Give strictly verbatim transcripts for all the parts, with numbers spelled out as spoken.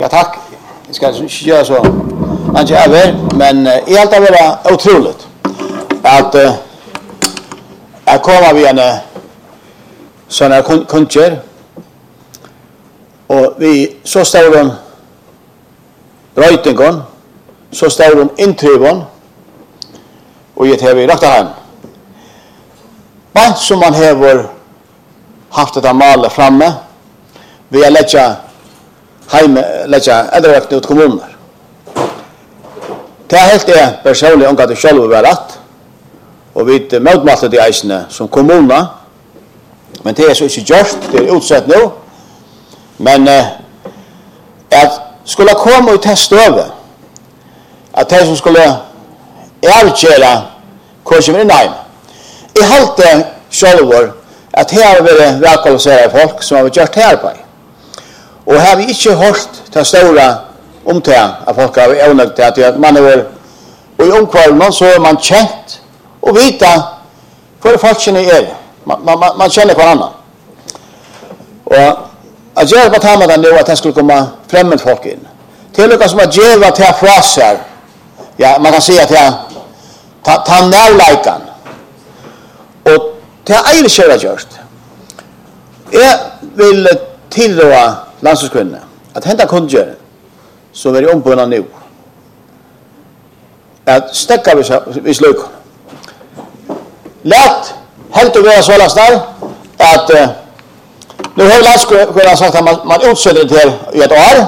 Ja, tack. Jag ska inte göra så. Inte över, men uh, i allt det var otroligt att uh, jag kommer vid en uh, sån här kuncher och vi så står de röjtingon, så står de intryvon och jag tar vi rakt hem. Men som man har haft det här malet framme, vi har lägga heim, lägga ädelräkning ut kommuner. Det är helt det personligt om att det själv var rätt. Och vi motmalte de eisene som kommuner. Men det är så inte gjort, det är utsett nu. Men eh, att skulle komma och testa över att det som skulle erkänna kursen med nej. I halte självor att här har vi välkvalificerade folk som har gjort här på. Och här har vi inte hört till stora omtag av folk har evnat till att man är och i omkvarnen så är man känt och vita för folken är man, man, man känner varandra. Och att göra på tamman nu att det skulle komma främmande folk in. Till och som att geva till fraser. Ja, man kan säga att ta ta närlikan. Och det är ej köra just. Jag vill tillråda landskapskvinnorna att hämta kunder så är det ombundna nu. Att stäcka vid sluk. Lätt helt att vara så last där att uh, nu har landskapskvinnorna sagt att man, man utsätter till i ett år.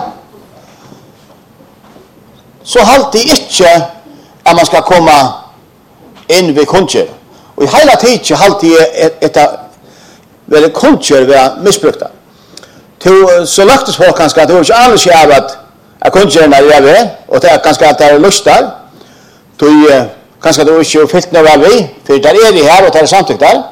Så halt det inte att man ska komma in vid kunder. Och i hela tiden halt det ett ett väldigt kunder vara missbrukta. Till så lagtes folk kanske att det var inte alls jag att jag kunde göra när jag var och det är kanske att det är lustar. Då kanske att det var inte fyllt några vi för där är det här och det är samtidigt där.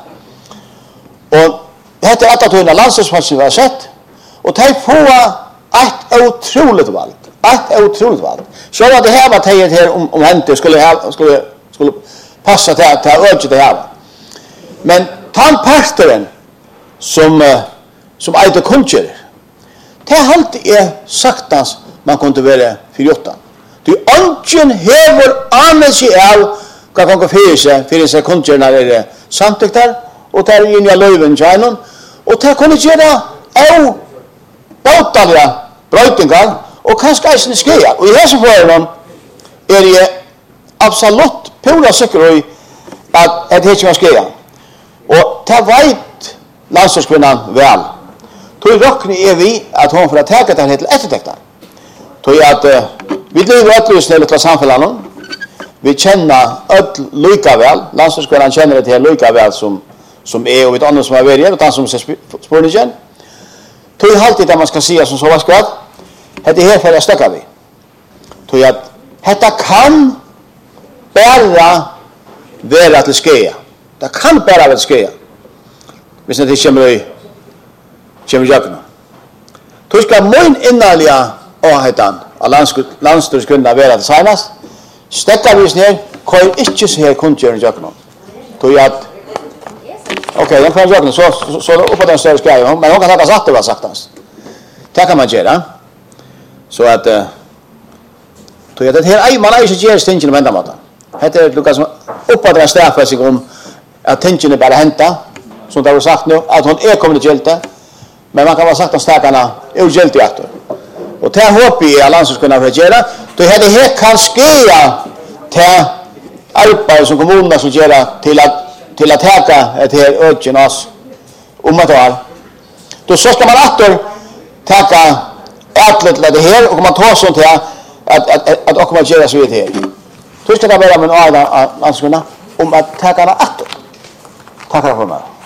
Och det heter att att hundra landslagsmatcher var sett och det får ett otroligt valt. Ett otroligt valt. Så var det här var det här om om inte skulle ha skulle skulle passa till att ta öde det här. Men tandpastoren som som äter kunder. Det är allt är saktans man kunde vara för åtta. Du ungen hever anelse av vad kan gå för sig för sig kunder när det är samtidigt där och tar in i löven tjänon och det kunde göra au båtaliga brötingar och kanske inte ske. Och i här så får man är det absolut pura säker att det inte ska ske. Och det vet landskapskvinnan väl. Tog rockni är vi att hon för att ta det här till eftertäckta. Tog att uh, vi lever utlösning till samhället. Vi känner öll lika väl. Landskapskvinnan känner det till lika väl som som är och vet andra som har varit utan som ser spårningen. Tog alltid det man ska säga som så var skvad. Det här för att stöcka vi. Tog att detta kan bara vara till skeja. Det kan bara vara till skeja. Hvis det inte kommer i kommer jakna. Då ska mun innaliga åhetan av landstyrskvinna vara det senast. Stäcka vi ner, kör inte så här kunder i jakna. Då är att okej, den kan jakna så så, så uppåt den större skrev, men hon kan ta sagt det var sagtast. Det kan man göra. Så att då är det här man är ju ger stingen vända mot. Det är Lukas uppåt den större sig om att tingen bara hämta som det har sagt nu att hon är kommit till hjälte. Men man kan vara sagt att stakarna är hjälte i åter. Och det hoppas jag att landskapskvinnan för att göra. Då är det här kan ske till arbete som kommunerna ska göra till att till att täcka ett här öken oss om att ha. Då så ska man åter täcka ätlet det här och man tar sånt här att att att, att också man göra så vidare. Då ska det vara med en annan landskapskvinna om att täcka åter. Tack för mig.